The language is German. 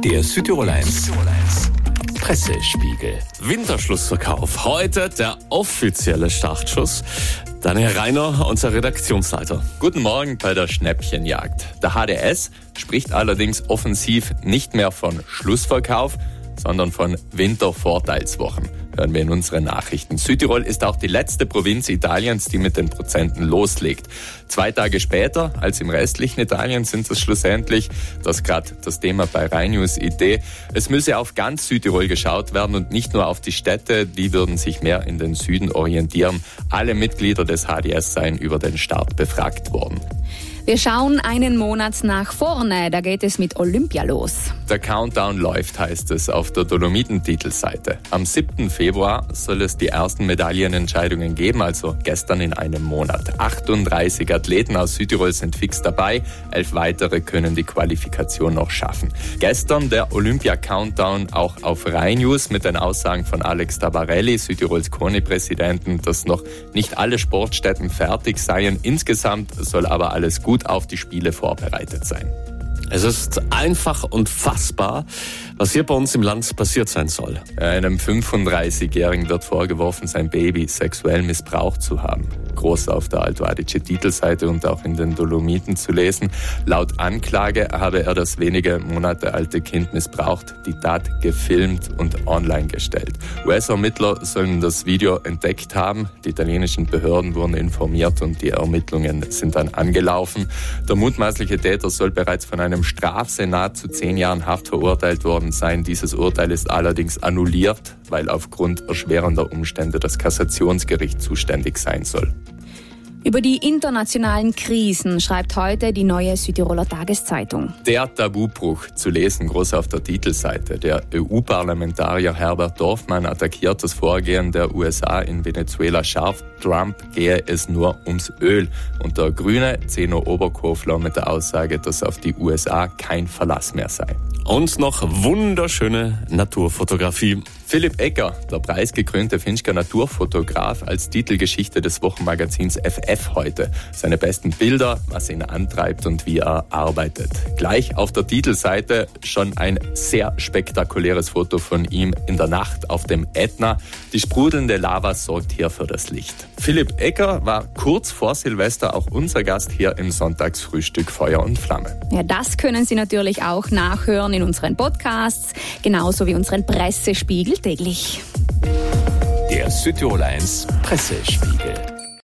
Der Südtirol 1 Pressespiegel. Winterschlussverkauf. Heute der offizielle Startschuss. Daniel Reiner, unser Redaktionsleiter. Guten Morgen bei der Schnäppchenjagd. Der HDS spricht allerdings offensiv nicht mehr von Schlussverkauf, sondern von Wintervorteilswochen. Hören wir in unseren Nachrichten. Südtirol ist auch die letzte Provinz Italiens, die mit den Prozenten loslegt. 2 Tage später als im restlichen Italien sind es schlussendlich, das ist gerade das Thema bei Rhein-News Idee, es müsse auf ganz Südtirol geschaut werden und nicht nur auf die Städte, die würden sich mehr in den Süden orientieren. Alle Mitglieder des HDS seien über den Start befragt worden. Wir schauen einen Monat nach vorne, da geht es mit Olympia los. Der Countdown läuft, heißt es auf der Dolomiten-Titelseite. Am 7. Februar soll es die ersten Medaillenentscheidungen geben, also gestern in einem Monat. 38 Athleten aus Südtirol sind fix dabei, 11 weitere können die Qualifikation noch schaffen. Gestern der Olympia-Countdown auch auf Rhein-News mit den Aussagen von Alex Tabarelli, Südtirols KONI-Präsidenten, dass noch nicht alle Sportstätten fertig seien. Insgesamt soll aber alles gut auf die Spiele vorbereitet sein. Es ist einfach und fassbar, was hier bei uns im Land passiert sein soll. Einem 35-Jährigen wird vorgeworfen, sein Baby sexuell missbraucht zu haben. Groß auf der Alto Adige-Titelseite und auch in den Dolomiten zu lesen. Laut Anklage habe er das wenige Monate alte Kind missbraucht, die Tat gefilmt und online gestellt. US-Ermittler sollen das Video entdeckt haben. Die italienischen Behörden wurden informiert und die Ermittlungen sind dann angelaufen. Der mutmaßliche Täter soll bereits von einem Strafsenat zu 10 Jahren Haft verurteilt worden sein. Dieses Urteil ist allerdings annulliert, weil aufgrund erschwerender Umstände das Kassationsgericht zuständig sein soll. Über die internationalen Krisen schreibt heute die neue Südtiroler Tageszeitung. Der Tabubruch zu lesen, groß auf der Titelseite. Der EU-Parlamentarier Herbert Dorfmann attackiert das Vorgehen der USA in Venezuela scharf. Trump gehe es nur ums Öl. Und der Grüne Zeno Oberkofler mit der Aussage, dass auf die USA kein Verlass mehr sei. Und noch wunderschöne Naturfotografie. Philipp Ecker, der preisgekrönte Finsker Naturfotograf, als Titelgeschichte des Wochenmagazins FF heute. Seine besten Bilder, was ihn antreibt und wie er arbeitet. Gleich auf der Titelseite schon ein sehr spektakuläres Foto von ihm in der Nacht auf dem Ätna. Die sprudelnde Lava sorgt hier für das Licht. Philipp Ecker war kurz vor Silvester auch unser Gast hier im Sonntagsfrühstück Feuer und Flamme. Ja, das können Sie natürlich auch nachhören in unseren Podcasts, genauso wie unseren Pressespiegel täglich. Der Südtirol 1 Pressespiegel.